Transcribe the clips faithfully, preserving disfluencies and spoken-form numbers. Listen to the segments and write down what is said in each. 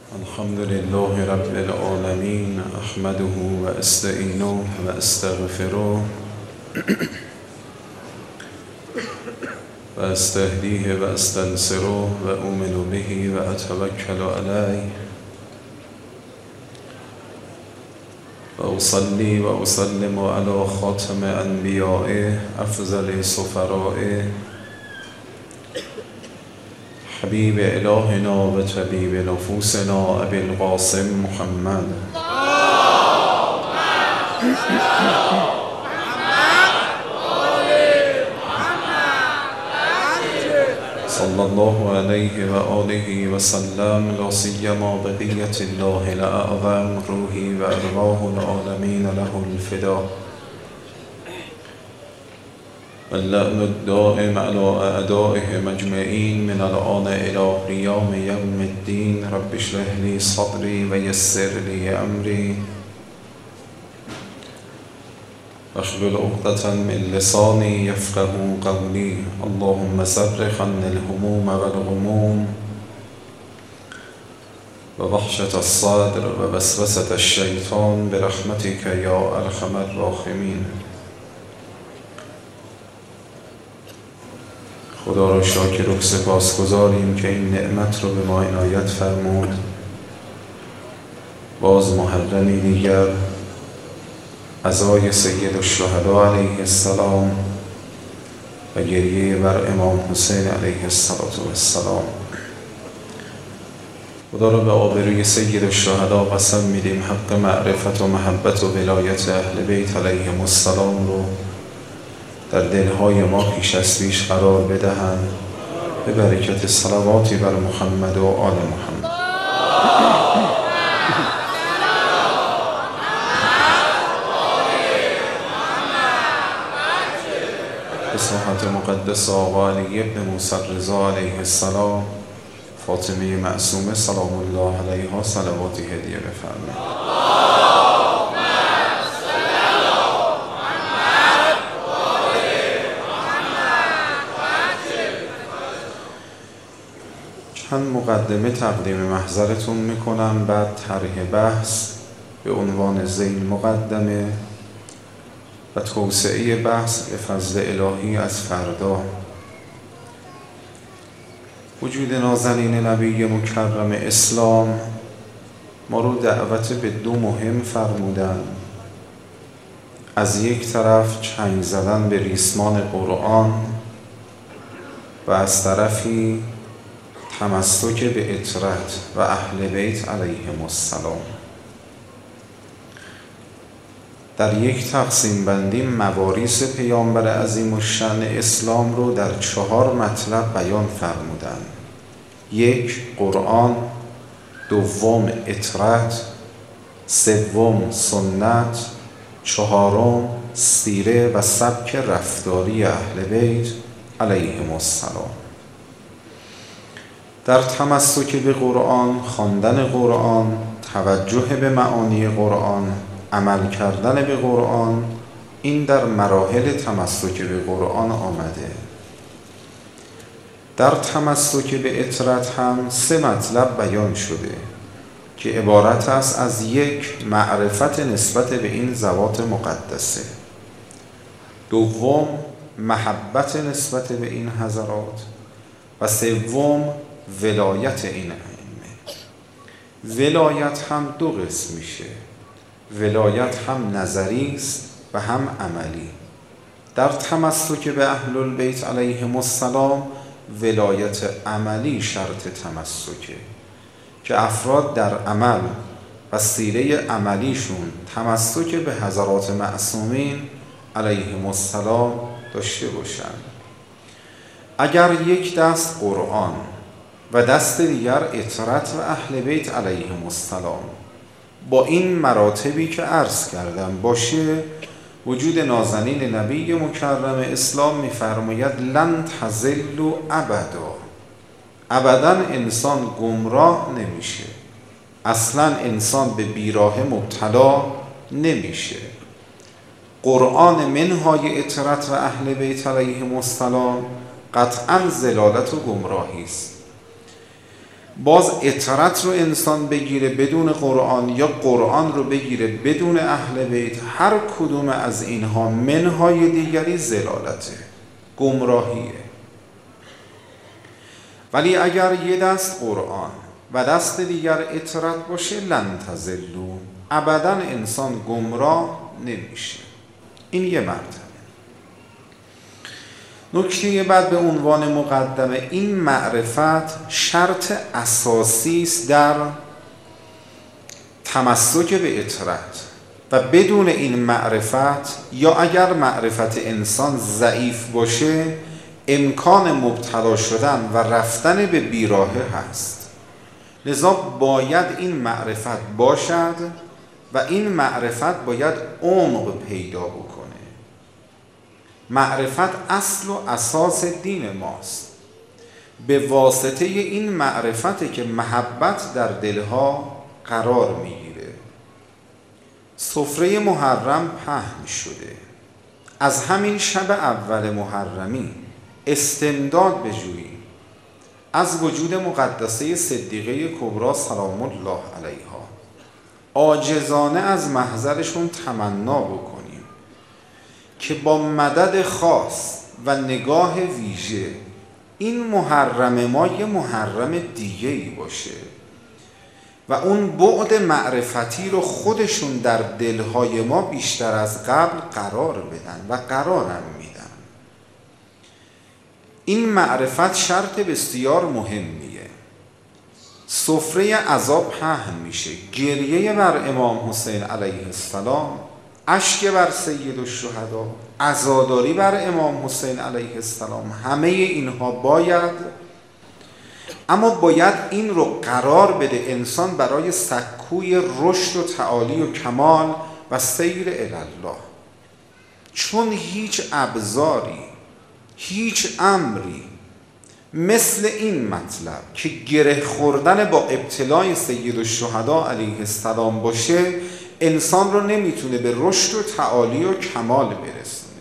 الحمد لله رب العالمين احمده و استعینه و استغفره و استهدیه و استنصره و اؤمن به و اتوکل علیه و اصلی و اسلم علی خاتم انبیائه افضل سفرائه حبیب الهنا و طبیب نفوسنا ابی القاسم محمد صلی الله علیه و آله و سلم، لا سیما بقیة الله الاعظم روحی و ارواح العالمین له الفدا واللعن الدائم على اعدائهم اجمعین من الآن الی قیام یوم الدین. رب اشرح لی صدری و یسر لی امری واحلل عقدة من لسانی یفقهوا قولی. اللهم فرج عنا الهموم والغموم و وحشة الصدر و وسوسة الشیطان برحمتک یا ارحم الراحمین. خدا را شاکر و سپاسگزاریم که این نعمت رو به ما عنایت فرمود. باز محرمی دیگر عزای سید الشهدا علیه السلام و گریه بر امام حسین علیه السلام. خدا را به آبروی سید الشهدا قسم میدیم حق معرفت و محبت و ولایت اهل بیت علیهم السلام رو در دلهای ما پیش از پیش قرار بدهند به برکت صلواتی بر محمد و آل محمد. به صحت مقدس آقا علی ابن موسی رضا علیه السلام، فاطمه معصومه سلام الله علیها صلواتی هدیه بفرمایید. چند مقدمه تقدیم محضرتون میکنم، بعد طرح بحث به عنوان ذیل مقدمه و توسعه بحث به فضل الهی از فردا. وجود نازنین نبی مکرم اسلام ما رو دعوت به دو مهم فرمودن. از یک طرف چنگ زدن به ریسمان قرآن و از طرفی تمسک به عترت و اهل بیت علیهم السلام. در یک تقسیم بندی مواریث پیامبر عظیم الشأن اسلام رو در چهار مطلب بیان فرمودن. یک، قرآن. دوم، عترت. سوم، سنت. چهارم، سیره و سبک رفتاری اهل بیت علیهم السلام. در تمسک به قرآن، خواندن قرآن، توجه به معانی قرآن، عمل کردن به قرآن، این در مراحل تمسک به قرآن آمده. در تمسک به عترت هم سه مطلب بیان شده که عبارت است از یک، معرفت نسبت به این ذوات مقدسه. دوم، محبت نسبت به این حضرات. و سوم، ولایت این ائمه. ولایت هم دو قسم میشه. ولایت هم نظری است و هم عملی. در تمسک به اهل البیت علیهم السلام ولایت عملی شرط تمسکه که افراد در عمل و سیره عملیشون تمسک به حضرات معصومین علیهم السلام داشته باشند. اگر یک دست قرآن و دست دیگر عترت و اهل بیت علیهم السلام با این مراتبی که عرض کردم باشه، وجود نازنین نبی مکرم اسلام می‌فرماید لن تضلوا ابدا. ابدا انسان گمراه نمیشه، اصلا انسان به بیراهه مبتلا نمیشه. قرآن منهای عترت و اهل بیت علیهم السلام قطعا ضلالت و گمراهی است. باز اطرت رو انسان بگیره بدون قرآن یا قرآن رو بگیره بدون اهل بیت، هر کدوم از اینها منهای دیگری ضلالته، گمراهیه. ولی اگر یه دست قرآن و دست دیگر اطرت باشه لن تضلوا، ابدا انسان گمراه نمیشه. این یه مرتبه. نکته بعد به عنوان مقدمه، این معرفت شرط اساسی است در تمسک به اطرت و بدون این معرفت یا اگر معرفت انسان ضعیف باشه امکان مبتلا شدن و رفتن به بیراهه هست. لذا باید این معرفت باشد و این معرفت باید عمق پیدا بکنه. معرفت اصل و اساس دین ماست. به واسطه این معرفت که محبت در دلها قرار میگیره. سفره محرم پهن شده. از همین شب اول محرمی استمداد بجوییم از وجود مقدسه صدیقه کبری سلام الله علیها، عاجزانه از محضرشون تمنا بکنیم که با مدد خاص و نگاه ویژه این محرم ما یه محرم دیگه‌ای باشه و اون بعد معرفتی رو خودشون در دلهای ما بیشتر از قبل قرار بدن و قرارم میدن. این معرفت شرط بسیار مهمیه. سفره عذاب پهن میشه، گریه بر امام حسین علیه السلام، اشک بر سید الشهدا، عزاداری بر امام حسین علیه السلام، همه اینها باید، اما باید این رو قرار بده انسان برای سکوی رشد و تعالی و کمال و سیر الله. چون هیچ ابزاری، هیچ امری مثل این مطلب که گره خوردن با ابتلای سید الشهدا علیه السلام باشه انسان رو نمیتونه به رشد و تعالی و کمال برسونه.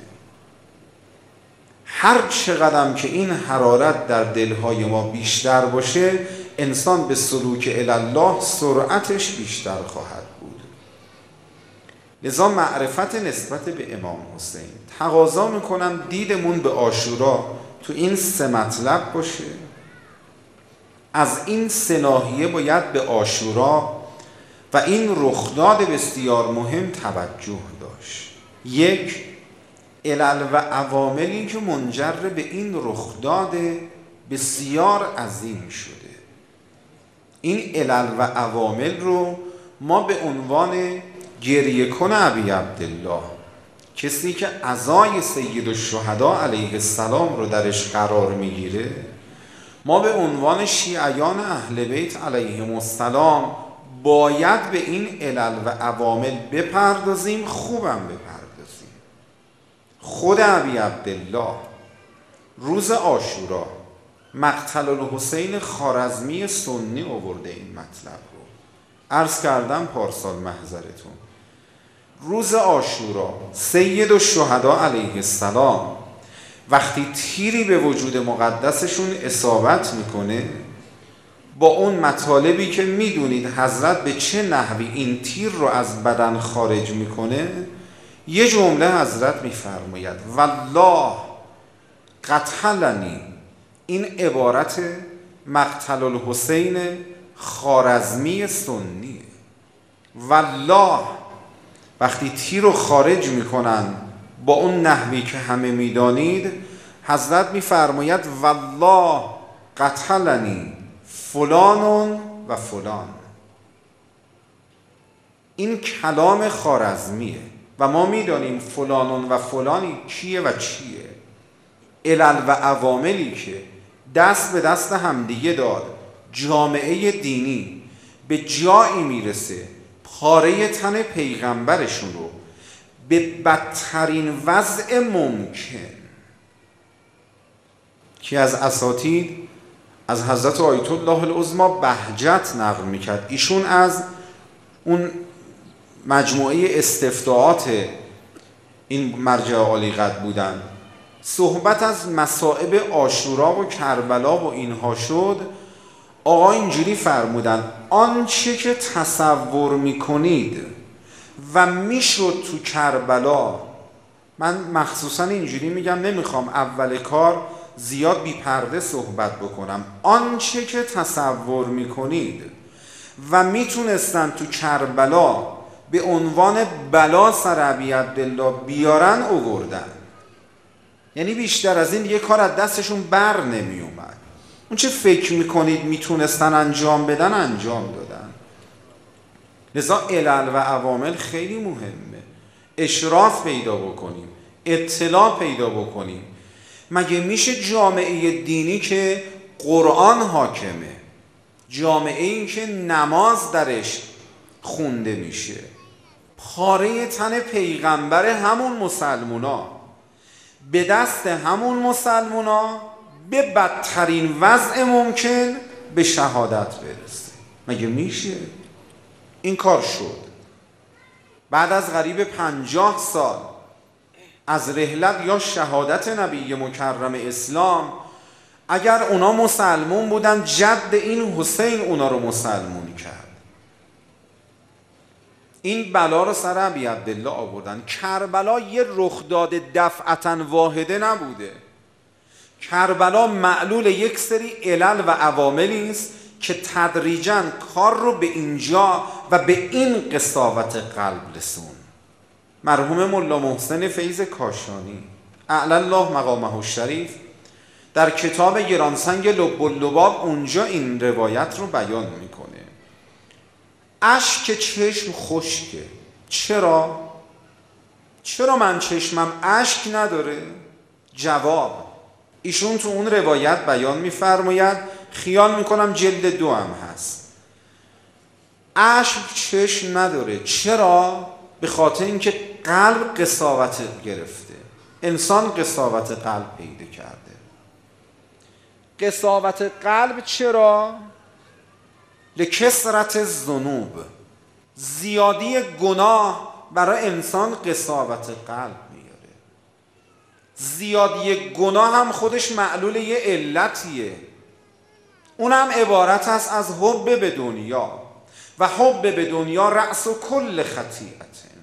هر چقدر که این حرارت در دلهای ما بیشتر باشه انسان به سلوک الله سرعتش بیشتر خواهد بود. لذا معرفت نسبت به امام حسین تقاضا میکنم دیدمون به عاشورا تو این سه مطلب باشه. از این سه ناحیه باید به عاشورا و این رخداد بسیار مهم توجه داشت. یک، علل و عواملی که منجر به این رخداد بسیار عظیم شده. این علل و عوامل رو ما به عنوان گریه کن ابی عبدالله، کسی که عزای سید الشهدا علیه السلام رو درش قرار میگیره، ما به عنوان شیعیان اهل بیت علیهم السلام باید به این علل و عوامل بپردازیم، خوبم بپردازیم. خود ابی عبدالله روز عاشورا مقتل الحسین خوارزمی سنی آورده این مطلب رو. عرض کردم پارسال محضرتون، روز عاشورا سید الشهدا علیه السلام وقتی تیری به وجود مقدسشون اصابت میکنه، با اون مطالبی که میدونید حضرت به چه نحوی این تیر رو از بدن خارج میکنه، یه جمله حضرت میفرماید والله قتلنی. این عبارت مقتل الحسین خوارزمی سنیه. والله وقتی تیر رو خارج میکنن با اون نحوی که همه میدانید، حضرت میفرماید والله قتلنی فلان و فلان. این کلام خوارزمیه و ما میدانیم فلان و فلانی کیه و چیه. علل و عواملی که دست به دست همدیگه داد جامعه دینی به جایی میرسه پاره تن پیغمبرشون رو به بدترین وضع ممکن، که از اساتید از حضرت آیت الله العظمی بهجت نقل میکرد. ایشون از اون مجموعه استفتاءات این مرجع عالی قدر بودن. صحبت از مصائب عاشورا و کربلا و اینها شد. آقا اینجوری فرمودن آنچه که تصور میکنید و میشد تو کربلا، من مخصوصا اینجوری میگم، نمیخوام اول کار زیاد بی پرده صحبت بکنم، آنچه که تصور میکنید و میتونستن تو کربلا به عنوان بلا سر ابی عبدالله بیارن آوردن. یعنی بیشتر از این یه کار از دستشون بر نمی اومد. اون چه فکر میکنید میتونستن انجام بدن انجام دادن. لذا علل و عوامل خیلی مهمه. اشراف پیدا بکنیم، اطلاع پیدا بکنیم. مگه میشه جامعه دینی که قرآن حاکمه، جامعه این که نماز درش خونده میشه، پاره تن پیغمبر همون مسلمونا به دست همون مسلمونا به بدترین وضع ممکن به شهادت برسه؟ مگه میشه؟ این کار شد. بعد از قریب پنجاه سال از رحلت یا شهادت نبی مکرم اسلام، اگر اونا مسلمون بودن جد این حسین اونا رو مسلمون کرد. این بلا رو سر ابی عبدالله آوردن. کربلا یه رخداد دفعتاً واحده نبوده. کربلا معلول یک سری علل و عواملی است که تدریجاً کار رو به اینجا و به این قساوت قلب رسون. مرحوم ملا محسن فیض کاشانی اعلی الله مقامه الشریف در کتاب گرانسنگ لب اللباب اونجا این روایت رو بیان میکنه. اشک چشم خشکه. چرا؟ چرا من چشمم اشک نداره؟ جواب، ایشون تو اون روایت بیان میفرماید، خیال میکنم جلد دو هم هست، اشک چشم نداره. چرا؟ به خاطر اینکه قلب قساوت گرفته. انسان قساوت قلب پیدا کرده. قساوت قلب چرا؟ لکثرت الذنوب، زیادی گناه برای انسان قساوت قلب میاره. زیادی گناه هم خودش معلول یه علتیه، اونم عبارت است از حب به دنیا و حب به دنیا رأس و کل خطیئت.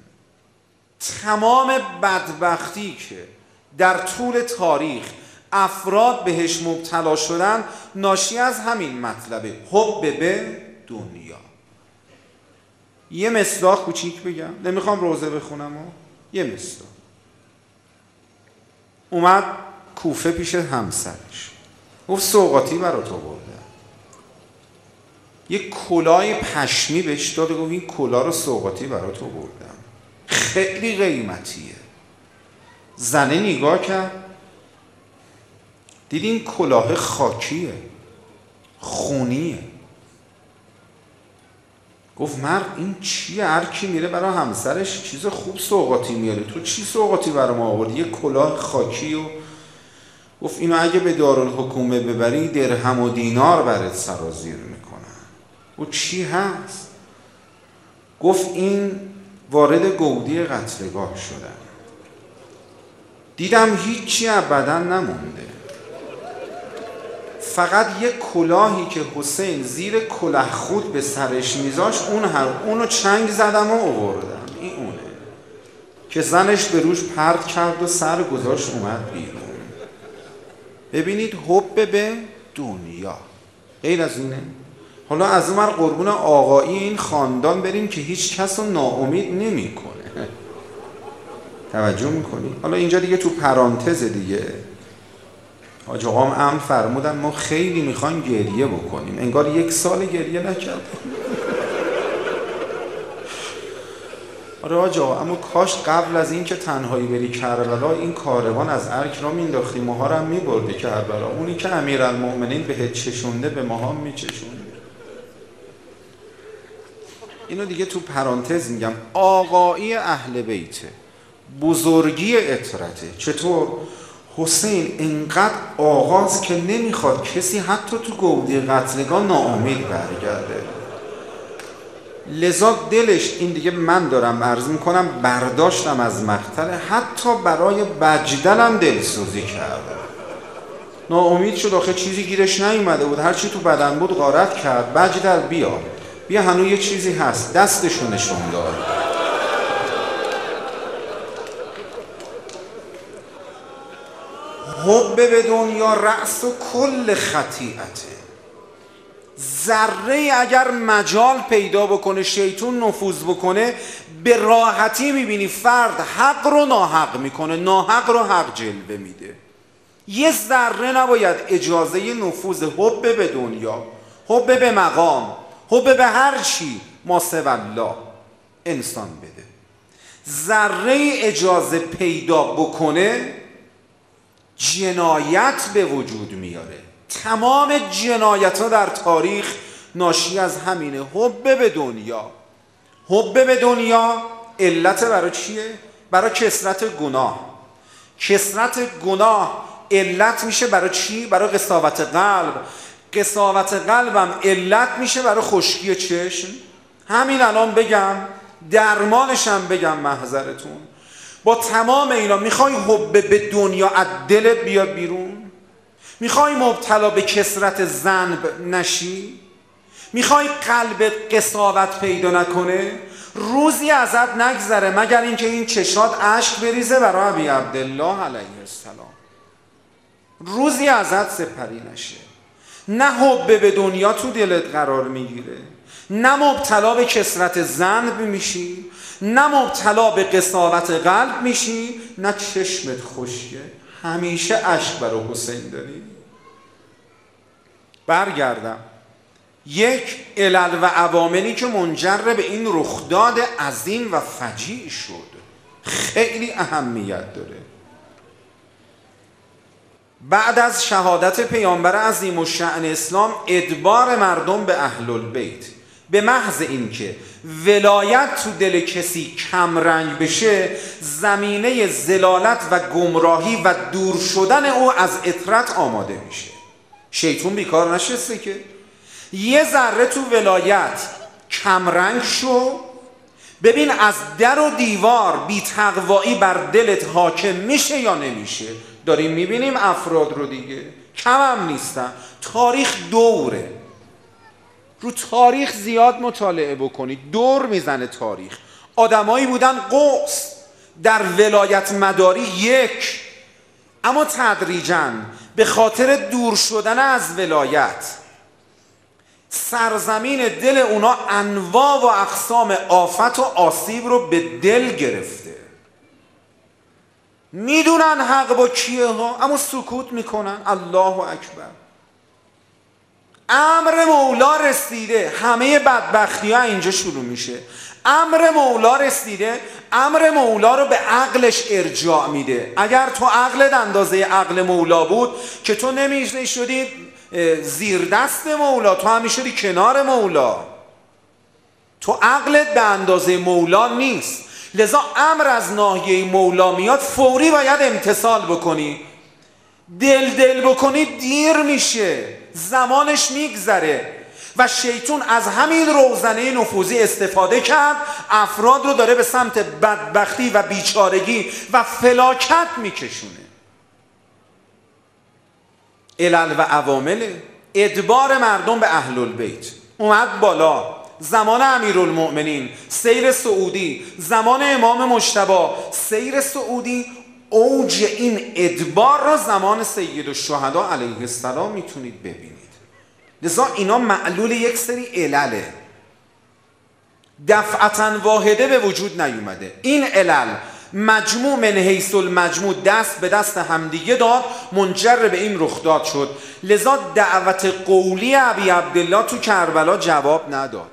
تمام بدبختی که در طول تاریخ افراد بهش مبتلا شدن ناشی از همین مطلبه، حب به دنیا. یه مصداق کوچیک بگم، نمیخوام روزه بخونم ها. یه مصداق اومد کوفه پیش همسرش، گفت سوغاتی برات آوردم. یه کلاه پشمی بهش داد، گفت این کلاه رو سوغاتی برات آوردم، خیلی قیمتیه. زنه نگاه کرد، دید این کلاه خاکیه، خونیه. گفت مرد این چیه؟ هر کی میره برای همسرش چیز خوب سوغاتی میاره، تو چی سوغاتی برای ما آوردی؟ یه کلاه خاکی. و گفت اینو اگه به دارالحکومه ببری درهم و دینار برات سرازیر میکنن. و چی هست؟ گفت این وارد گودی قتلگاه شدن، دیدم هیچی ابدا نمونده، فقط یک کلاهی که حسین زیر کلاه خود به سرش میذاشت اون هر اونو چنگ زدم و آوردم. این اونه که زنش به روش پرت کرد و سر گذاشت اومد بیرون. ببینید حب به دنیا غیر از اینه. حالا از اون قربون آقایی این خاندان بریم که هیچ کس رو ناامید نمی کنه. توجه میکنی؟ حالا اینجا دیگه تو پرانتز دیگه حاج آقام امر فرمودن ما خیلی میخوایم گریه بکنیم، انگار یک سال گریه نکردیم. آره حاج آقا، اما کاش قبل از این که تنهایی بری کربلا این کاروان از ارک را مینداختی، ماها رو هم میبردی کربلا. اونی که امیرالمؤمنین بهت چشونده به ماها میچشونده. اینو دیگه تو پرانتز میگم. آقایی اهل بیته، بزرگی اطرته. چطور؟ حسین اینقدر آغاز که نمیخواد کسی حتی تو گودی قتلگاه ناامید برگرده. لذا دلش این دیگه من دارم عرض میکنم برداشتم از مقتل، حتی برای بجدلم دلسوزی کرده. ناامید شد، آخه چیزی گیرش نیومده بود، هر چی تو بدن بود غارت کرد. بجدر بیا بیا هنوز یه چیزی هست. دستشو نشون داد. حب به دنیا رأس و کل خطیئته. ذره اگر مجال پیدا بکنه شیطون نفوذ بکنه، به راحتی میبینی فرد حق رو ناحق میکنه، ناحق رو حق جلوه میده. یه ذره نباید اجازه نفوذ حب به دنیا، حب به مقام، حب به هر چی ما سوی الله انسان بده. ذره اجازه پیدا بکنه جنایت به وجود میاره. تمام جنایت ها در تاریخ ناشی از همینه، حب به دنیا. حب به دنیا علت برای چیه؟ برای کثرت گناه. کثرت گناه علت میشه برای چی؟ برای قساوت قلب. قساوت قلبم علت میشه برای خشکی چشم. همین الان بگم، درمانشم بگم محضرتون. با تمام اینا میخوای حب به دنیا از دلت بیاد بیرون؟ میخوای مبتلا به کثرت ذنب نشی؟ میخوای قلبت قساوت پیدا نکنه؟ روزی ازت نگذره مگر اینکه این چشات اشک بریزه برای ابی عبدالله علیه السلام. روزی ازت سپری نشه. نه حب به دنیا تو دلت قرار میگیره، نه مبتلا به کثرت ذنب میشی، نه مبتلا به قساوت قلب میشی، نه چشمت خشکه، همیشه اشک برای حسین داری. برگردم یک علل و عواملی که منجر به این رخداد عظیم و فجیع شد خیلی اهمیت داره. بعد از شهادت پیامبر عظیم الشأن اسلام ادبار مردم به اهل البیت به محض اینکه ولایت تو دل کسی کم رنگ بشه، زمینه زلالت و گمراهی و دور شدن او از اطرت آماده میشه. شیطون بیکار نشسته که. یه ذره تو ولایت کم رنگ شو، ببین از در و دیوار بی تقوایی بر دلت حاکم میشه یا نمیشه. داریم میبینیم افراد رو دیگه، کم هم نیستن. تاریخ دوره، رو تاریخ زیاد مطالعه بکنید. دور میزنه تاریخ. آدمایی بودن قوس در ولایت مداری یک، اما تدریجاً به خاطر دور شدن از ولایت سرزمین دل اونا انواع و اقسام آفت و آسیب رو به دل گرفته. میدونن حق با کیه ها، اما سکوت میکنن. الله اکبر. امر مولا رسیده، همه بدبختی ها اینجا شروع میشه. امر مولا رسیده، امر مولا رو به عقلش ارجاع میده. اگر تو عقلت اندازه عقل مولا بود که تو نمیشه شدی زیر دست مولا، تو همی شدی کنار مولا. تو عقلت به اندازه مولا نیست، لذا امر از ناحیه مولا میاد فوری باید امتثال بکنی. دل دل بکنی دیر میشه، زمانش میگذره. و شیطون از همین روزنه نفوذی استفاده کرد، افراد رو داره به سمت بدبختی و بیچارگی و فلاکت میکشونه. علل و عوامل ادبار مردم به اهل البیت اومد بالا. زمان امیرالمؤمنین سیر سعودی، زمان امام مجتبی سیر سعودی، اوج این ادبار را زمان سید الشهدا علیه السلام میتونید ببینید. لذا اینا معلول یک سری علله، دفعتاً واحده به وجود نیومده. این علل مجموع من حیث المجموع دست به دست همدیگه داد، منجر به این رخداد شد. لذا دعوت قولی ابی عبدالله تو کربلا جواب نداد.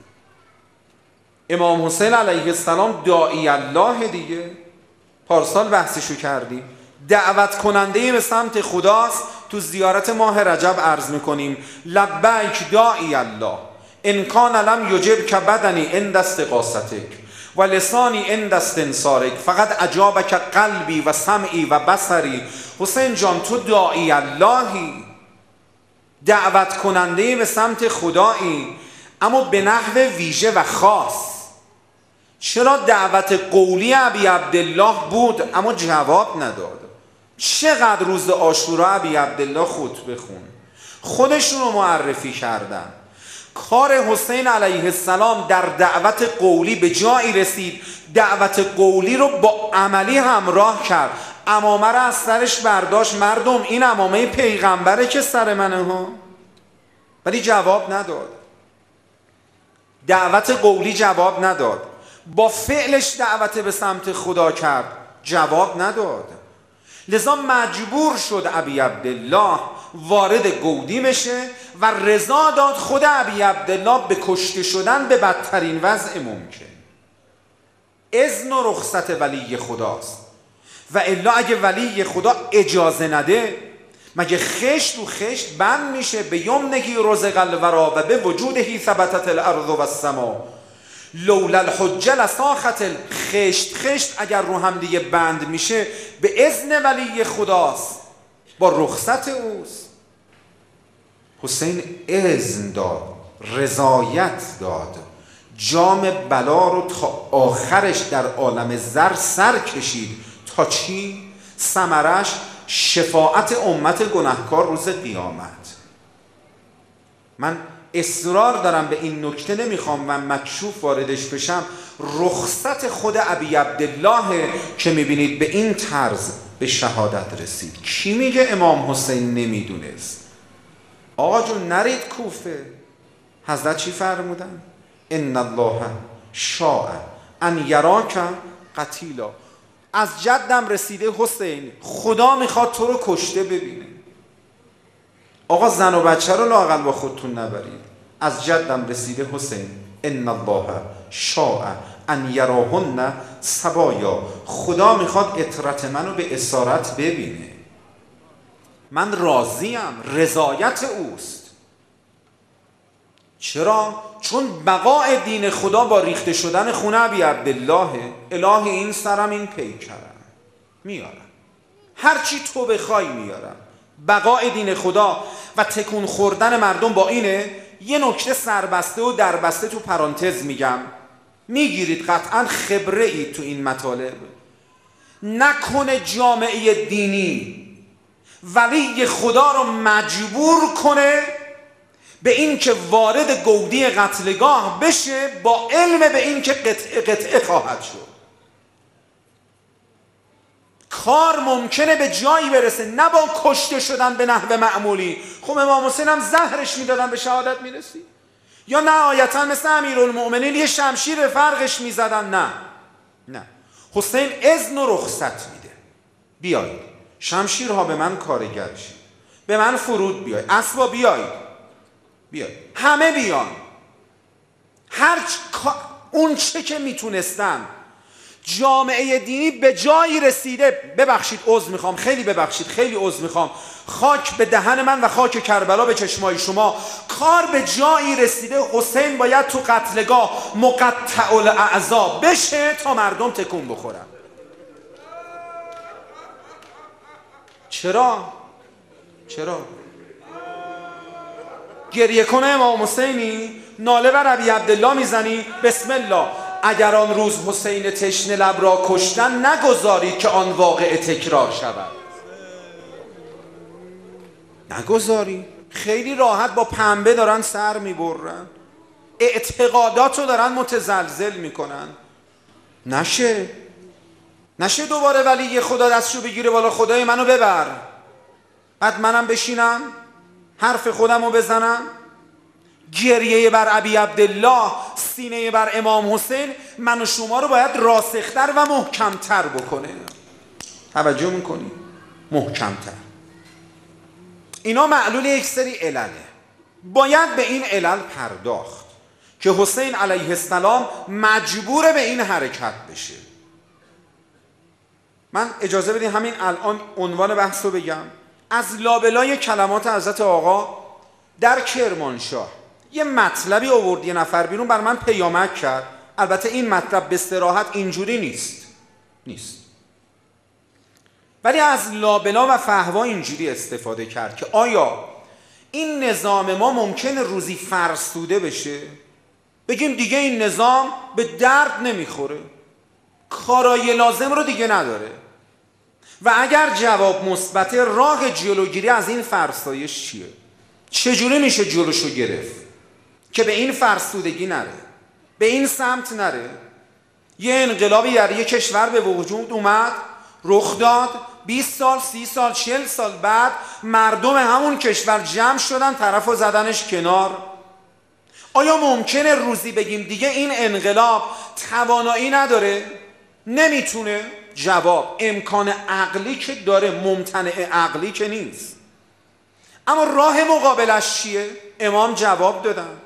امام حسین علیه السلام داعی الله دیگه، پارسال بحثشو کردیم، دعوت کننده به سمت خداست. تو زیارت ماه رجب عرض میکنیم لبیک داعی الله ان کان لم یجب که بدنی عند استغاثتک و لسانی عند استنصارک فقط اجابک قلبی و سمعی و بصری. حسین جان تو داعی اللهی، دعوت کننده به سمت خدایی، اما به نحو ویژه و خاص. چرا دعوت قولی ابی عبدالله بود اما جواب نداد؟ چقدر روز عاشورا ابی عبدالله خطبه خون، خودشون رو معرفی کردن. کار حسین علیه السلام در دعوت قولی به جایی رسید، دعوت قولی رو با عملی همراه کرد. عمامه رو از سرش برداشت، مردم این عمامه پیغمبره که سر منه ها، ولی جواب نداد. دعوت قولی جواب نداد، با فعلش دعوت به سمت خدا کرد، جواب نداد. لذا مجبور شد ابی عبدالله وارد گودی بشه و رضا داد خود ابی عبدالله به کشته شدن به بدترین وضع ممکن. اذن و رخصت ولی خداست، و الا اگه ولی خدا اجازه نده، مگه خشت و خشت بند میشه؟ به یمنهی رزق الورا و به وجودهی ثبتت الارض و السما. لولا الحجه لساخت. خشت خشت اگر رو هم دیگه بند میشه به اذن ولی خداست، با رخصت اوست. حسین اذن داد، رضایت داد، جام بلا رو تا آخرش در عالم زر سر کشید. تا چی؟ ثمرش شفاعت امت گناهکار روز قیامت. من اصرار دارم به این نکته، نمیخوام و مکشوف واردش بشم. رخصت خود ابی عبدالله که میبینید به این طرز به شهادت رسید. کی میگه امام حسین نمیدونست؟ آقا جون نرید کوفه. حضرت چی فرمودن؟ ان الله شاء ان یراک قتیلا. از جدم رسیده حسین، خدا میخواد تو رو کشته ببینه. آقا زن و بچه رو لااقل با خودتون نبرید. از جدم رسیده حسین، ان الله شاء ان یراهن صبایا. خدا میخواد اطرت منو به اسارت ببینه. من راضیم، رضایت اوست. چرا؟ چون بقای دین خدا با ریخته شدن خون ابی عبدالله. الهی این سرم این پیکرم میارم، هرچی تو بخوای میارم. بقای دین خدا و تکون خوردن مردم با اینه. یه نکته سربسته و دربسته تو پرانتز میگم، میگیرید قطعا خبره ای تو این مطالب. نکنه جامعه دینی ولی خدا رو مجبور کنه به این که وارد گودی قتلگاه بشه با علم به این که قطعه قطعه خواهد شد. کار ممکنه به جایی برسه نه با کشته شدن به نحو معمولی. خب امام حسین هم زهرش میدادن به شهادت میرسی، یا نهایتا مثل امیرالمؤمنین یه شمشیر فرقش میزدن. نه نه، حسین اذن و رخصت میده. بیایید شمشیرها به من کارگر شید، به من فرود بیاید، اسبا بیایید، بیایید، همه بیان، هر اون چه که میتونستن. جامعه دینی به جایی رسیده، ببخشید عذر میخوام، خیلی ببخشید، خیلی عذر میخوام، خاک به دهن من و خاک کربلا به چشمای شما. کار به جایی رسیده حسین باید تو قتلگاه مقطع الاعضا بشه تا مردم تکون بخورن. چرا؟ چرا؟ گریه کنه امام حسینی، ناله بر ابی عبدالله میزنی، بسم الله. اگر آن روز حسین تشنه لب را کشتن، نگذارید که آن واقعه تکرار شود. نگذاری. خیلی راحت با پنبه دارن سر میبرن، اعتقادات رو دارن متزلزل میکنن. نشه نشه دوباره ولی خدا دستشو بگیره بالا، خدای منو ببر، بعد منم بشینم حرف خودم رو بزنم. گریه بر ابی عبدالله، سینه بر امام حسین من و شما رو باید راسختر و محکمتر بکنه. توجه میکنی؟ محکمتر. اینا معلول یک سری علله. باید به این علل پرداخت که حسین علیه السلام مجبور به این حرکت بشه. من اجازه بدین همین الان عنوان بحث رو بگم. از لابلای کلمات حضرت آقا در کرمانشاه یه مطلبی آورد، یه نفر بیرون بر من پیامک کرد. البته این مطلب به صراحت اینجوری نیست نیست ولی از لابلا و فحوا اینجوری استفاده کرد که آیا این نظام ما ممکنه روزی فرسوده بشه، بگیم دیگه این نظام به درد نمیخوره، کارای لازم رو دیگه نداره و اگر جواب مثبت، راه جلوگیری از این فرسایش چیه؟ چجوری میشه جلوشو گرفت که به این فرسودگی نره، به این سمت نره؟ یه انقلابی در یه کشور به وجود اومد، رخ داد، بیست سال، سی سال، چهل سال بعد مردم همون کشور جمع شدن طرفو زدنش کنار. آیا ممکنه روزی بگیم دیگه این انقلاب توانایی نداره؟ نمیتونه؟ جواب امکان عقلی که داره، ممتنع عقلی که نیست. اما راه مقابلش چیه؟ امام جواب دادن.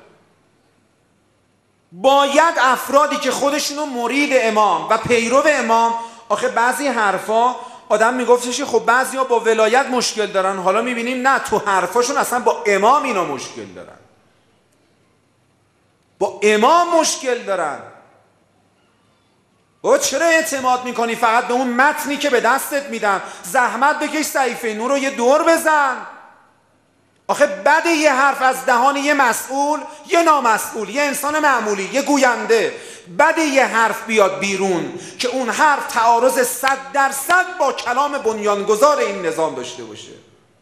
باید افرادی که خودشونو مرید امام و پیرو امام، آخه بعضی حرفا آدم میگفتش خب بعضیا با ولایت مشکل دارن، حالا میبینیم نه، تو حرفاشون اصلا با امام اینا مشکل دارن، با امام مشکل دارن. او چرا اعتماد میکنی فقط به اون متنی که به دستت میدن؟ زحمت بکش صحیفه نور رو یه دور بزن. آخه بعد یه حرف از دهان یه مسئول، یه نامسئول، یه انسان معمولی، یه گوینده، بعد یه حرف بیاد بیرون که اون حرف تعارض صد درصد با کلام بنیانگذار این نظام داشته باشه.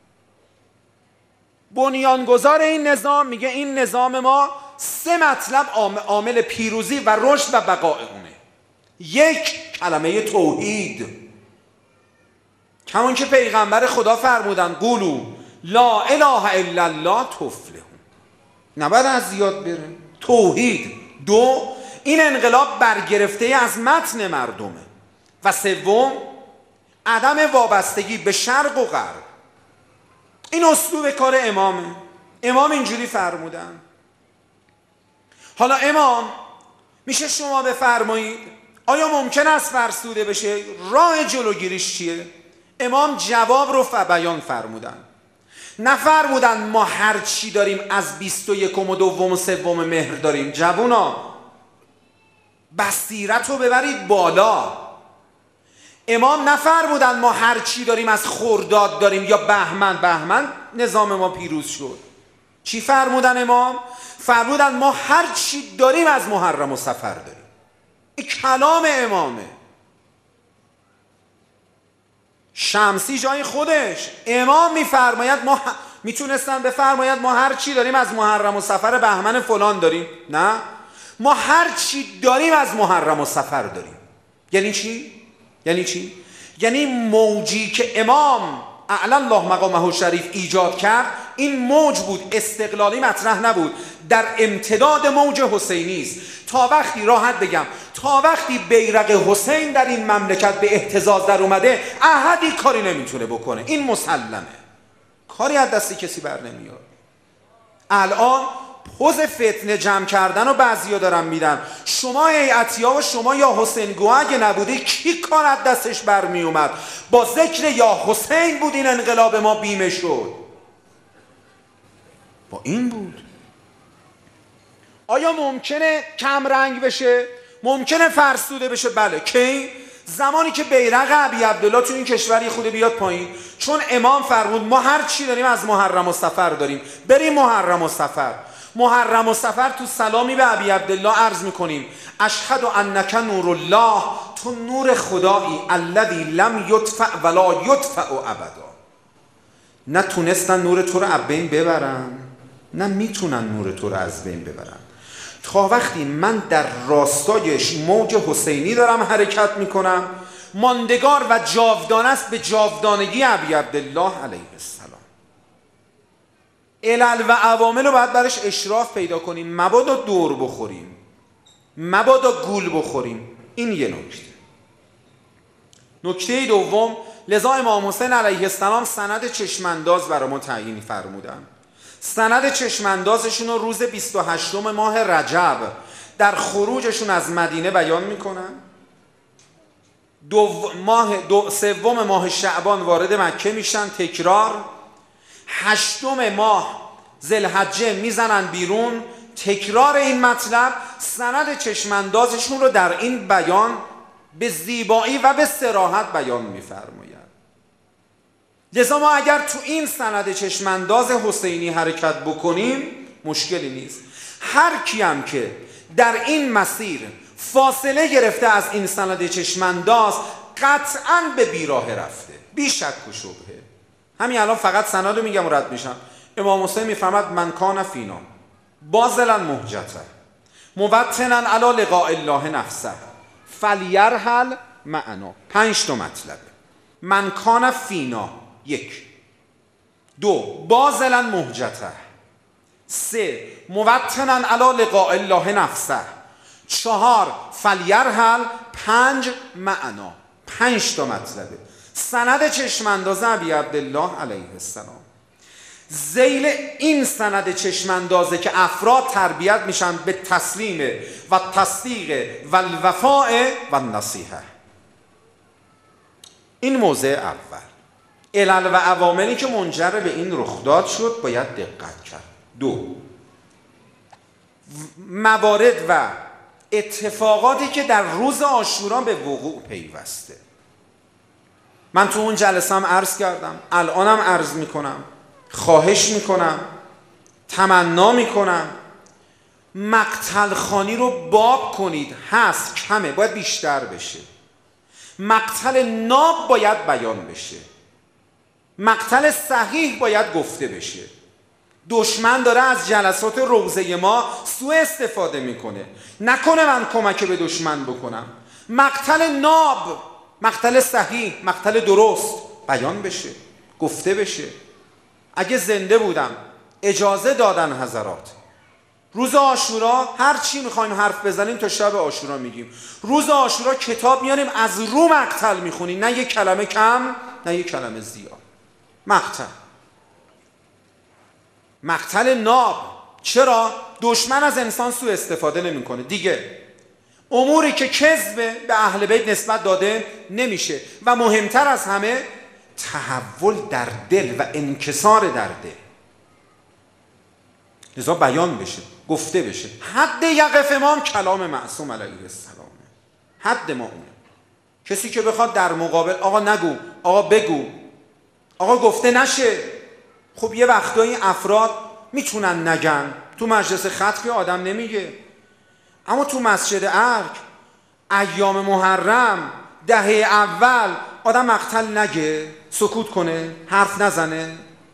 بنیانگذار این نظام میگه این نظام ما سه مطلب عامل پیروزی و رشد و بقای اونه. یک، کلمه توحید، کمان که پیغمبر خدا فرمودن قولو لا اله الا الله تفلحون، نباید از یاد بره. توحید. دو، این انقلاب برگرفته از متن مردمه. و سوم، عدم وابستگی به شرق و غرب. این اسلوب کار امامه. امام اینجوری فرمودن. حالا امام میشه شما بفرمایید آیا ممکن است فرسوده بشه؟ راه جلوگیریش چیه؟ امام جواب رو بیان فرمودن. نفرمودن ما هر چی داریم از بیست و یکم و دوم و سوم مهر داریم. جوونا بصیرت رو ببرید بالا. امام نفرمودن ما هر چی داریم از خرداد داریم یا بهمن. بهمن نظام ما پیروز شد. چی فرمودن امام؟ فرمودن ما هر چی داریم از محرم و صفر داریم. این کلام امامه. شمسی جای خودش، امام میفرماید ما میتونستن بفرماید ما هر چی داریم از محرم و صفر بهمن فلان داریم. نه، ما هر چی داریم از محرم و صفر داریم. یعنی چی؟ یعنی چی؟ یعنی موجی که امام اعلی الله مقامه شریف ایجاد کرد، این موج بود، استقلالی مطرح نبود، در امتداد موج حسینی است. تا وقتی راحت بگم تا وقتی بیرق حسین در این مملکت به اهتزاز در اومده، احدی کاری نمیتونه بکنه. این مسلمه، کاری از دستی کسی بر نمیاد. الان پوز فتنه جمع کردن و بعضیا دارن میدن. شما هیئتیا و شما یا حسین گو اگه نبوده کی کار از دستش برمی اومد؟ با ذکر یا حسین بود این انقلاب ما بیمه شد. با این بود. آیا ممکنه کم رنگ بشه؟ ممکنه فرسوده بشه؟ بله. کی؟ زمانی که بیرق ابی عبدالله تو این کشوری خود بیاد پایین. چون امام فرمود ما هر چی داریم از محرم و صفر داریم. بریم محرم و صفر. محرم و صفر تو سلامی به ابی عبدالله عرض میکنیم اشهد انک نور الله، تو نور خدایی الذی لم یطفأ ولا یطفأ ابدا. نه تونستن نور تو رو از بین ببرن، نه میتونن نور تو رو از بین ببرن. تا وقتی من در راستایش موج حسینی دارم حرکت میکنم، ماندگار و جاودانه است به جاودانگی ابی عبدالله علیه السلام. علل و عوامل رو باید برش اشراف پیدا کنیم. مبادا دور بخوریم، مبادا گول بخوریم. این یه نکته. نکته دوم، لذا امام حسین علیه السلام سند چشمانداز برای ما تعیین فرمودن. سند چشماندازشون رو روز بیست و هشتم ماه رجب در خروجشون از مدینه بیان میکنن. دو ماه دو سوم ماه شعبان وارد مکه میشن، تکرار. هشتم ماه ذوالحجه میزنن بیرون، تکرار این مطلب. سند چشماندازشون رو در این بیان به زیبایی و به صراحت بیان میفرماید. لذا ما اگر تو این سند چشمانداز حسینی حرکت بکنیم مشکلی نیست. هر کیم که در این مسیر فاصله گرفته از این سند چشمانداز، قطعا به بیراه رفته، بی شک و شبهه. همین الان فقط سند رو میگم و رد میشم. امام حسین میفرماد من کان فینا باذلا مهجته موطنا علی لقاء الله نفسه فلیرحل معنا. پنج تا مطلب. من کان فینا، یک. دو، باذلا مهجته. سه، موطنا علی لقاء الله نفسه. چهار، فلیرحل. پنج، معنا. پنج تا مطلبه. سند چشمانداز ابی عبدالله علیه السلام. ذیل این سند چشماندازه که افراد تربیت میشن به تسلیم و تصدیق و الوفاء و النصیحه. این موضع اول. علل و عواملی که منجر به این رخداد شد باید دقت کرد. دو، موارد و اتفاقاتی که در روز عاشورا به وقوع پیوسته. من تو اون جلسه هم عرض کردم، الانم عرض میکنم، خواهش میکنم، تمنا میکنم، مقتل خوانی رو باب کنید. هست، کمه، باید بیشتر بشه. مقتل ناب باید بیان بشه. مقتل صحیح باید گفته بشه. دشمن داره از جلسات روزه ما سوء استفاده میکنه. نکنه من کمک به دشمن بکنم. مقتل ناب، مقتل صحیح، مقتل درست بیان بشه، گفته بشه. اگه زنده بودم اجازه دادن حضرات روز عاشورا هر چی میخوایم حرف بزنیم تا شب عاشورا میگیم. روز عاشورا کتاب میاریم از رو مقتل میخونیم، نه یک کلمه کم نه یک کلمه زیاد. مقتل مقتل ناب. چرا؟ دشمن از انسان سوء استفاده نمیکنه دیگه. اموری که کذب به اهل بیت نسبت داده نمیشه و مهمتر از همه تحول در دل و انکسار در دل. لذا بیان بشه، گفته بشه. حد یقف امام کلام معصوم علیه السلام. حد ما اونه. کسی که بخواد در مقابل آقا نگو، آقا بگو، آقا گفته نشه. خب یه وقتایی افراد میتونن نگن. تو مجلس خطبه آدم نمیگه، اما تو مسجد ارگ ایام محرم دهه اول آدم مقتل نگه، سکوت کنه، حرف نزنه.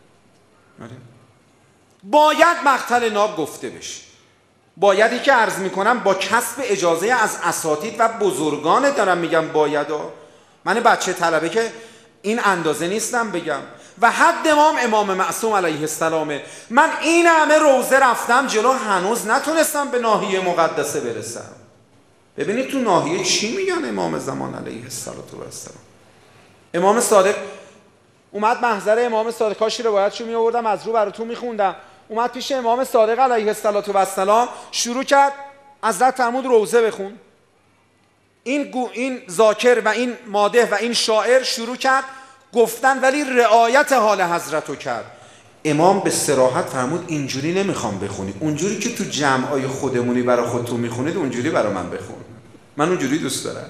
باید مقتل ناب گفته بشه. بایدی که عرض میکنم با کسب اجازه از اساتید و بزرگان دارم میگم باید ها. من بچه طلبه که این اندازه نیستم بگم. و حد امام امام معصوم علیه السلامه. من این همه روزه رفتم جلو، هنوز نتونستم به ناحیه مقدسه برسم. ببینید تو ناحیه چی میگن امام زمان علیه السلام. امام صادق اومد محضر امام صادق، کاشی روایتشو می آوردم از رو براتون میخوندم. اومد پیش امام صادق علیه السلام، شروع کرد حضرت فرمود روزه بخون. این گو این ذاکر و این مادح و این شاعر شروع کرد گفتن، ولی رعایت حال حضرت رو کرد. امام به صراحت فرمود اینجوری نمیخوام بخونی، اونجوری که تو جمعای خودمونی برای خودتون میخونید اونجوری برای من بخون، من اونجوری دوست دارم.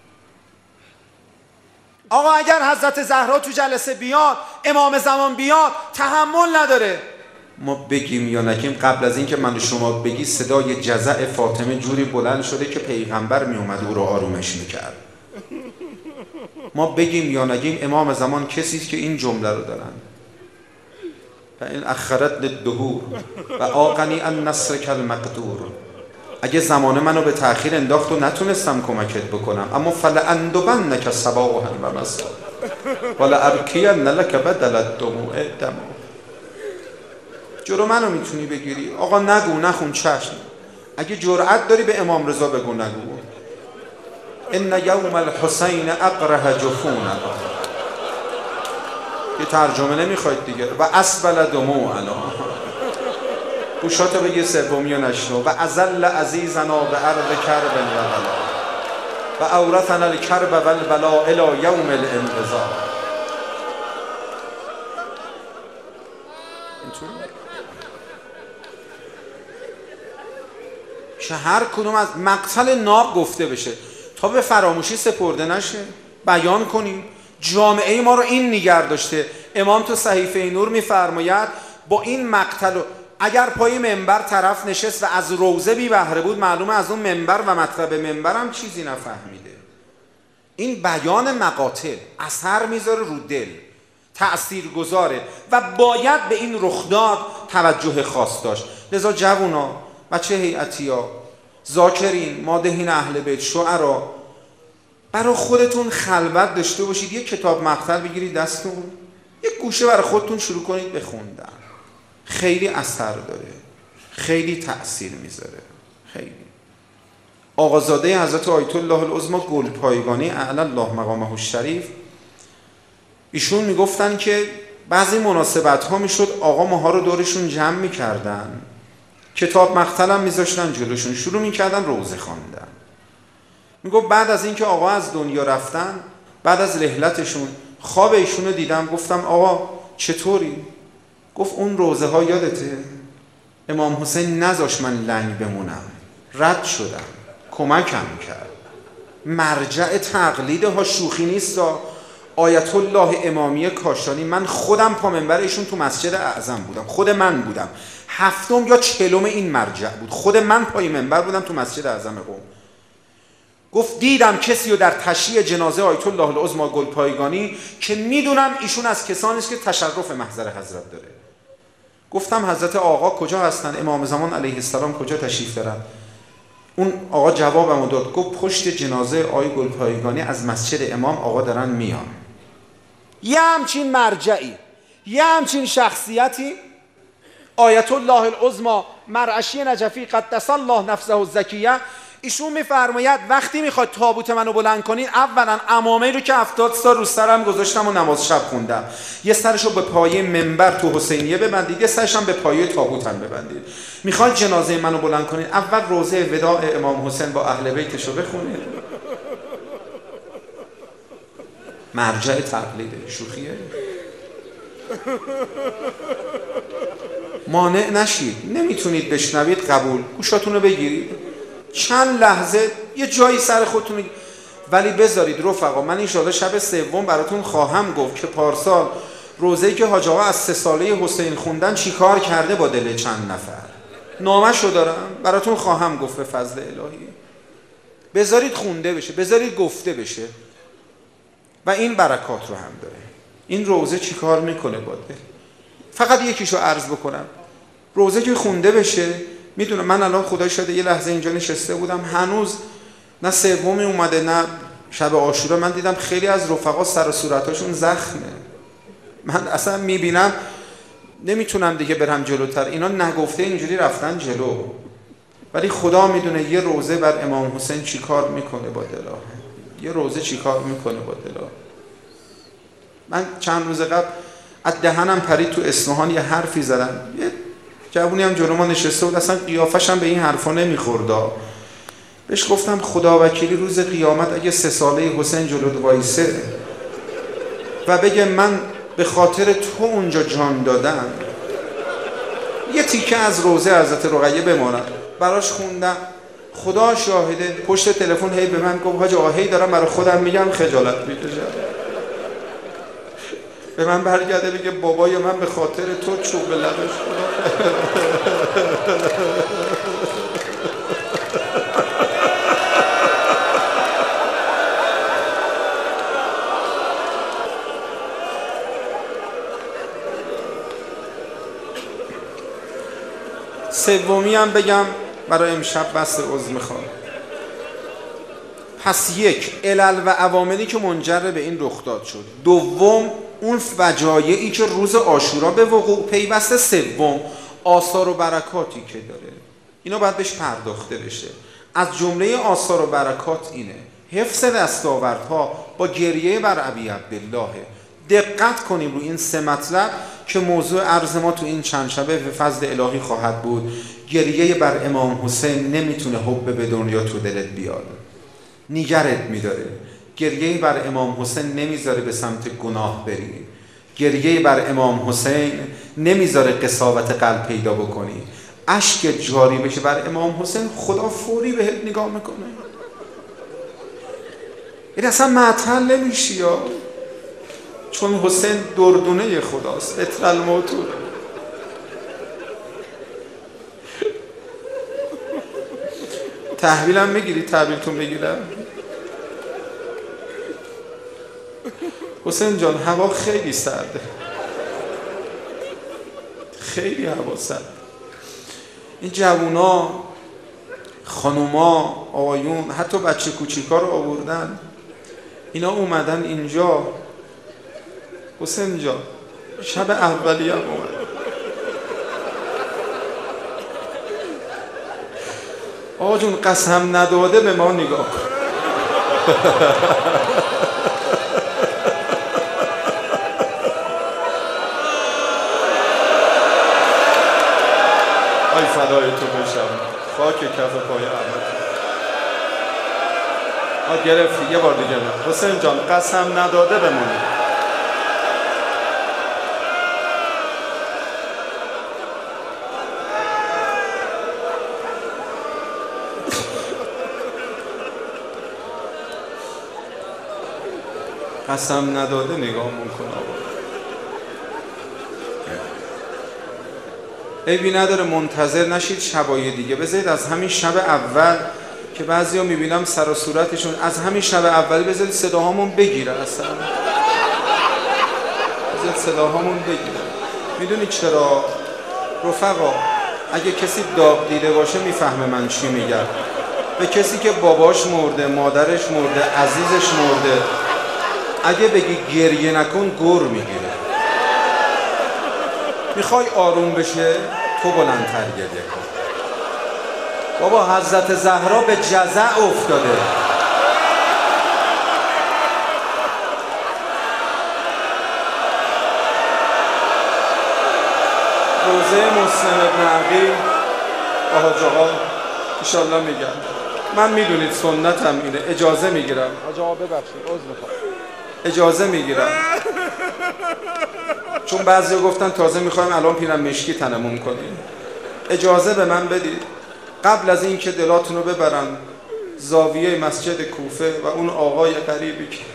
آقا اگر حضرت زهرا تو جلسه بیاد، امام زمان بیاد، تحمل نداره ما بگیم یا نگیم. قبل از این که من شما بگی صدای جزع فاطمه جوری بلند شده که پیغمبر میومد او رو آرومش میکرد. ما بگیم یا نگیم امام زمان کسی است که این جمله رو دارن. و این اخرت للدهور و آقنی ان نصرک المقدور. اگه زمانه منو به تأخیر انداخت و نتونستم کمکت بکنم، اما فلأندبنک صباحا و مساء ولأبکین لک بدل الدموع دما. جلو منو میتونی بگیری، آقا نگو، نخون، چشم. اگه جرأت داری به امام رضا بگو نگو. ان یوم الحسین اقرح جفونا. یه ترجمه نمیخواید دیگه. و اسبل دموعنا. گوشاتو بگی سومی و نشنو. و ازل عزیزنا به ارض کرب و بلا و اورثنا الکرب و البلا الی یوم الانقضاء. که هر کدوم از مقتل ناب گفته بشه تا به فراموشی سپرده نشه. بیان کنیم. جامعه ما رو این نگه داشته. امام تو صحیفه نور میفرماید با این مقتل، اگر پای منبر طرف نشست و از روزه بی بهره بود، معلومه از اون منبر و مطلب منبر هم چیزی نفهمیده. این بیان مقاتل اثر میذاره رو دل، تأثیر گذاره و باید به این رخداد توجه خاص داشت. لذا جوونا، بچه هیئتیا، ذاکرین، مادحین اهل بیت، شعرا، برای خودتون خلوت داشته باشید، یک کتاب مقتل بگیرید دستتون، یک گوشه برای خودتون شروع کنید بخوندن. خیلی اثر داره، خیلی تأثیر میذاره. خیلی آقازاده حضرت آیت الله العظمی گلپایگانی اعلی الله مقامه الشریف، ایشون میگفتن که بعضی مناسبت ها میشد آقا ماها رو دورشون جمع میکردن، کتاب مقتل هم میذاشتن جلوشون، شروع میکردن روزه خواندن. میگفت بعد از اینکه آقا از دنیا رفتن، بعد از رحلتشون خواب ایشون رو دیدم، گفتم آقا چطوری؟ گفت اون روزه ها یادته؟ امام حسین نذاش من لنگ بمونم، رد شدم، کمکم کرد. مرجع تقلید ها شوخی نیست. آیت الله امامی کاشانی، من خودم پا منبر ایشون تو مسجد اعظم بودم، خود من بودم، هفتم یا چهلم این مرجع بود، خود من پای منبر بودم تو مسجد اعظم قم. گفت دیدم کسی رو در تشییع جنازه آیت الله العظمی گلپایگانی که میدونم ایشون از کسانی است که تشرف محضر حضرت داره. گفتم حضرت آقا کجا هستن؟ امام زمان علیه السلام کجا تشریف دارن؟ اون آقا جوابمو داد، گفت پشت جنازه آقای گلپایگانی از مسجد امام آقا دارن میان. یه همچین مرجعی، یه همچین شخصیتی، آیت الله العظمی مرعشی نجفی قدس الله نفسه الزکیه، ایشون میفرماید وقتی میخواد تابوت منو بلند کنین، اولا عمامه رو که هفتاد سال رو سرم گذاشتم و نماز شب خوندم، یه سرشو به پایه منبر تو حسینیه ببندید، یه سرش هم به پایه تابوتم ببندید. میخواد جنازه منو بلند کنین، اول روزه وداع امام حسین با اهل بیتشو بخونید. مرجع تقلیده، شوخیه؟ مانع نشید، نمیتونید بشنوید قبول، گوشاتونو بگیرید، چند لحظه یه جایی سر خودتون میگید، ولی بذارید رفقا، من انشاءالله شب سوم براتون خواهم گفت که پارسال روزه‌ای که حاج آقا از سه ساله حسین خوندن چیکار کرده با دل چند نفر، نامه‌شو دارم براتون خواهم گفت به فضل الهی. بذارید خونده بشه، بذارید گفته بشه و این برکات رو هم داره. این روزه چیکار میکنه با دل؟ فقط یکیشو عرض بکنم، روزه که خونده بشه، میدونم من الان خدای شده یه لحظه اینجا نشسته بودم، هنوز نه سومی اومده نه شب عاشورا، من دیدم خیلی از رفقا سر و صورتاشون زخمه. من اصلا میبینم نمیتونم دیگه برم جلوتر، اینا نگفته اینجوری رفتن جلو، ولی خدا میدونه یه روزه بر امام حسین چی کار میکنه با دلا، یه روزه چی کار میکنه با دلا. من چند روز قبل از دهنم پرید تو اصفهان، یه حرفی زدم، یه جوونی هم جلو ما نشسته بود، اصلا قیافش هم به این حرفا نمیخورد. بهش گفتم خدا وکیلی روز قیامت اگه سه ساله حسین جلو وایسه و بگه من به خاطر تو اونجا جان دادم، یه تیکه از روزه حضرت رقیه بماند. براش خوندم، خدا شاهده، پشت تلفن هی به من گفت حاج آقا هی دارم برای خودم میگم خجالت میکشم. به من برگرده بگه بابای من به خاطر تو چوب به لبش سومی هم بگم برای امشب بس عذر میخوام. پس یک، علل و عواملی که منجر به این رخداد شد. دوم، اون فجایعی که روز عاشورا به وقوع پیوسته. سوم، آثار و برکاتی که داره. اینا باید بهش پرداخته بشه. از جمله آثار و برکات اینه حفظ دستاوردها با گریه بر ابی عبدالله. دقت کنیم رو این سه مطلب که موضوع عرض ما تو این چند شبه به فضل الهی خواهد بود. گریه بر امام حسین نمیتونه حب به دنیا تو دلت بیاد، نیگرت میداره. گریه بر امام حسین نمیذاره به سمت گناه بری. گریه بر امام حسین نمیذاره قساوت قلب پیدا بکنی. اشک جاری بشه بر امام حسین، خدا فوری بهت نگاه میکنه. این اصلا معطل نمیشی یا چون حسین دردونه خداست، اطر الموتور. تحویلم میگیری؟ تحویلتون بگیرم؟ حسین جان هوا خیلی سرده، خیلی هوا سرده. این جوونا، خانوما، آقایون، حتی بچه کوچیکا رو آوردن، اینا اومدن اینجا. حسین جان شب اولی هم اومد، آقا جون قسم نداده به ما نگاه کن. آی فدای تو بشم، خاک کف پای احمد. آ گرفتی یه بار دیگه نه. حسین جان قسم نداده به ما نگاه. قسم نداده نگاهمون کن آقا. عیبی نداره، منتظر نشید شبای دیگه، بذارید از همین شب اول که بعضیا میبینم سر و صورتشون از همین شب اول بذارید صداهامون بگیره، اصلا بذارید صداهامون بگیره. میدونید چرا رفقا؟ اگه کسی داغ دیده باشه میفهمه من چی میگم. به کسی که باباش مرده، مادرش مرده، عزیزش مرده، اگه بگی گریه نکن گر میگیره. میخوای آروم بشه تو بلندتر گریه کن. بابا حضرت زهرا به جزع افتاده. روزه مسلم ابن عقیل حاج آقا انشالله میگم، من میدونید سنتم اینه، اجازه میگیرم. حاج آقا ببخشید عذر میخوام، اجازه میگیرم چون بعضی گفتن تازه میخوایم الان پیرم مشکی تنمون کنیم. اجازه به من بدید قبل از این که دلاتون رو ببرن زاویه مسجد کوفه و اون آقای غریبی که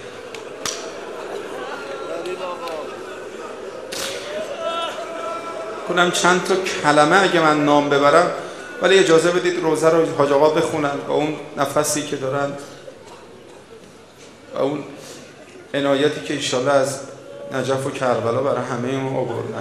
کنم چند تا کلمه اگه من نام ببرم، ولی اجازه بدید روزه رو حاج آقا بخونن با اون نفسی که دارن و اون عنایتی که انشالله از نجف و کربلا برای همه ما آوردن.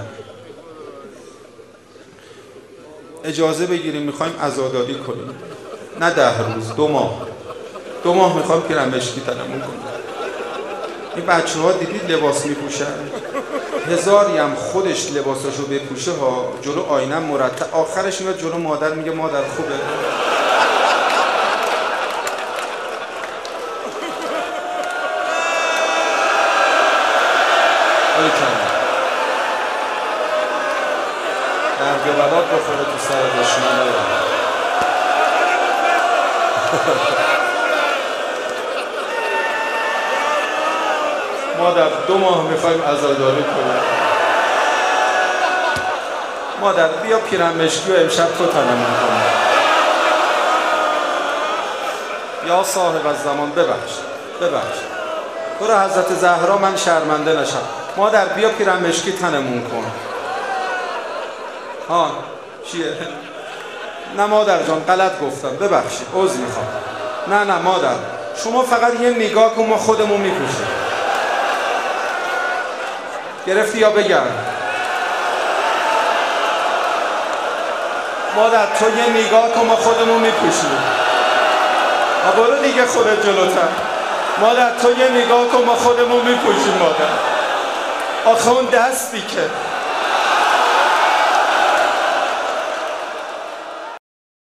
اجازه بگیریم میخوایم عزاداری کنیم، نه ده روز، دو ماه دو ماه میخوایم پیرم مشکی تنمون کنیم. این بچه ها دیدید لباس میپوشن، هزاری هم خودش لباساشو بپوشه ها، جلو آینه مرتب، آخرش میاد جلو مادر میگه مادر خوبه. آلی کنم درگ بلاد بخوره تو سر دشمنه. مادر دو ماه میخوایم عزاداری کنیم. مادر بیا پیرم مشکی و امشب تو تنمون کنیم. یا صاحب الزمان ببخش ببخش برو حضرت زهرا من شرمنده نشم. مادر بیا پیرم مشکی تنمون کن. ها چیه؟ نه مادر جان غلط گفتم ببخشید عذر میخوام. نه نه مادر شما فقط یه نگاه کن ما خودمون میپوشیم. گرفتی یا بگم؟ مادر تو یه نگاه کن ما خودمون میپوشیم. برو دیگه خودت جلوتر. مادر تو یه نگاه کن ما خودمون میپوشیم. مادر آخه اون دستی که